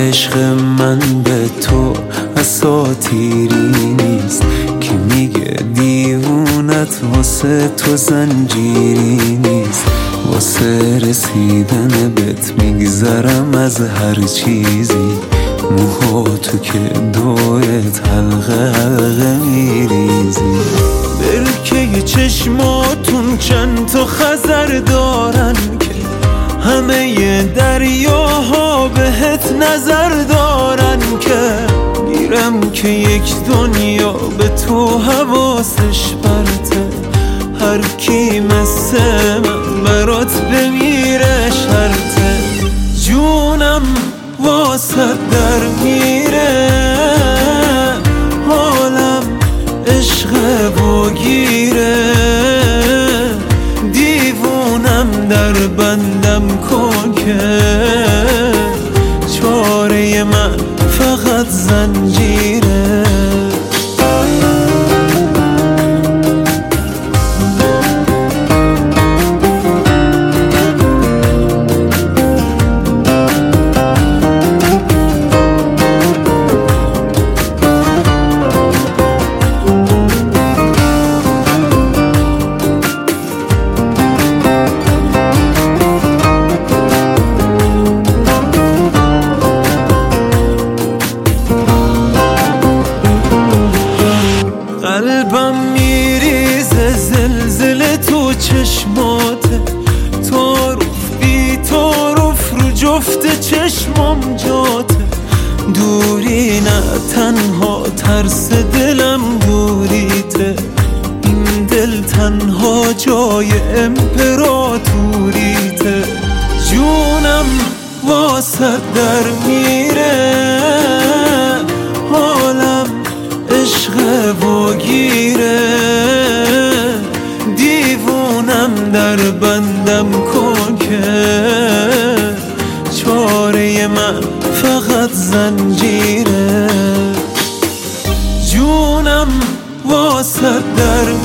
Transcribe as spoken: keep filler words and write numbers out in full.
عشق من به تو اساطیری نیست که میگه دیوونت واسه تو زنجیری نیست. واسه رسیدن بهت میگذرم از هر چیزی، موها تو که دورت حلقه حلقه میریزی. برکه چشماتون چند تا خزر دارن که همه دریاها بهت نظر دارن که میرم که یک دنیا به تو حواسش پرته. هر کی مثل من برات بمیره شرطه. جونم واسه در میره، حالم عشق و گیره. دیوونم در بندم کن که چاره من فقط زنجیره. قلبم میریزه زلزله تو چشماته، تعارف بی تعارف رو جفت چشمام جاته. دوری نه تنها ترس دلم دوریته، این دل تنها جای امپراتوریته. جونم واسه در میره، حالم عشق و گیره. دیوونم در بندم کن که چاره من فقط زنجیره. جونم واسه در